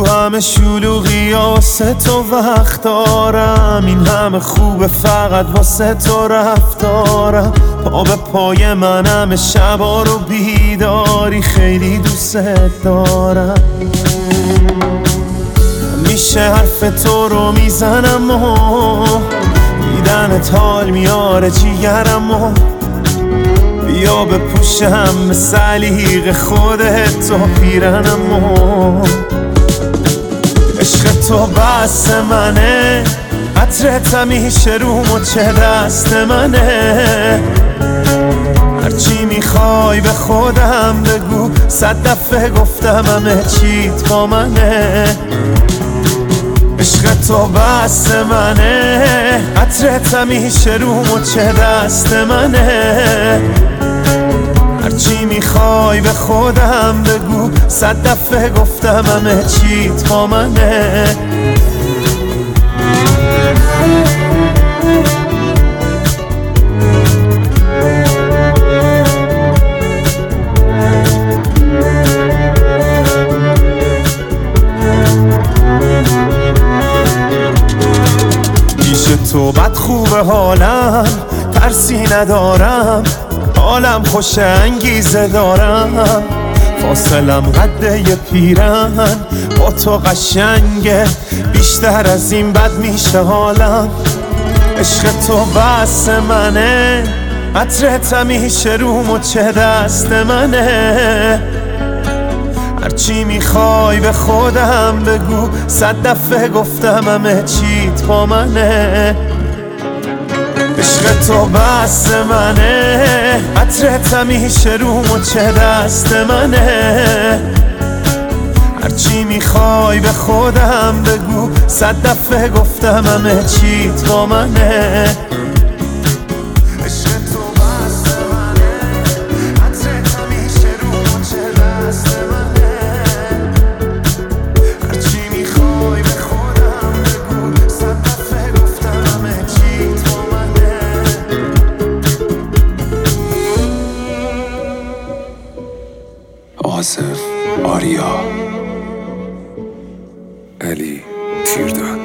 همه شلوغی واسه تو وقت دارم، این همه خوبه فقط واسه تو رفتارم. پا به پای منم شبا رو بیداری، خیلی دوست دارم. میشه حرف تو رو میزنم و دیدنت حال میاره جیگرم و بیا بپوشم به سلیق خودت و پیرنم و عشق تو بس منه، عطرت همیشه رو مچ دست منه. هرچی میخوای به خودم بگو، 100 دفعه گفتم همه چیت با منه. عشق تو بس منه، عطرت همیشه رو مچ دست منه. هرچی میخوای به خودم بگو، 100 دفعه گفتم همه چیت با منه. تو بد خوبه حالم، ترسی ندارم، حالم خوش انگیزه دارم. فاصلم قده یه پیرن، با تو قشنگه، بیشتر از این بد میشه حالم. عشق تو بس منه، عطرت همیشه رو مچ دست منه. هرچی میخوای به خودم بگو، 100 دفعه گفتم همه چیت با منه. عشق تو بس منه، عطرت همیشه رو مچ دست منه. هرچی میخوای به خودم بگو، 100 دفعه گفتم همه چیت با منه. آصف آریا علی تیردان